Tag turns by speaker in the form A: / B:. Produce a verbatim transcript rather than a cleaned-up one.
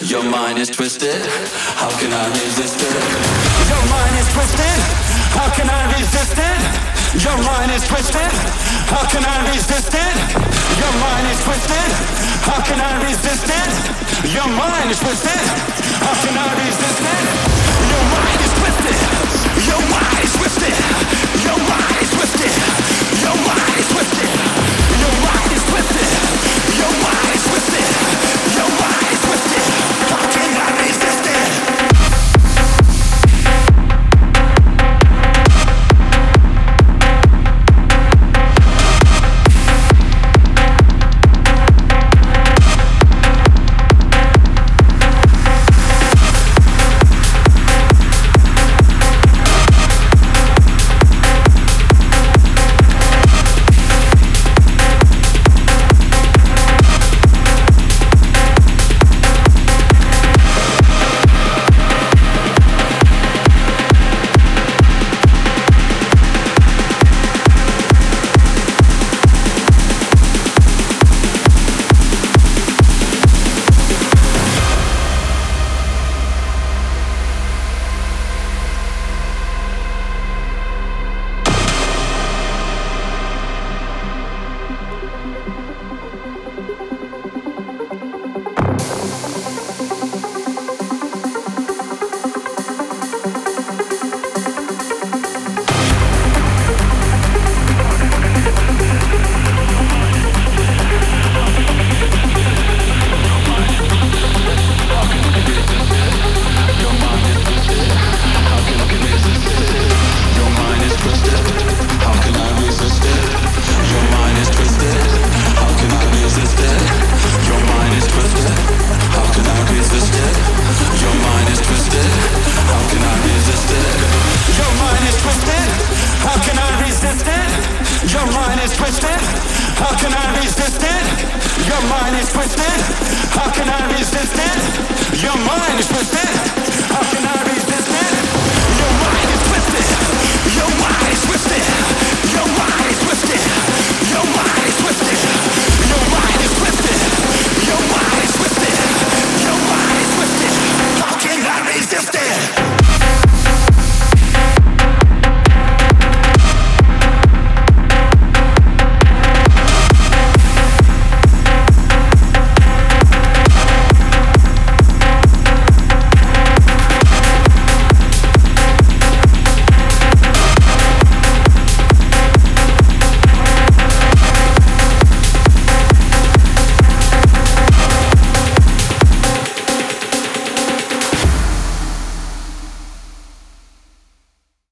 A: Your mind is twisted. How can I resist it?
B: Your mind is twisted. How can I resist it? Your mind is twisted. How can I resist it? Your mind is twisted. How can I resist it? Your mind is twisted. How can I resist it? Your mind is twisted. Your mind is twisted. Your mind is twisted. Your mind is twisted. Your mind is twisted. Your mind is twisted. Your mind is twisted. How can I resist it? Your mind is twisted. How can I resist it? Your mind is twisted. How can I resist it? Your mind is twisted.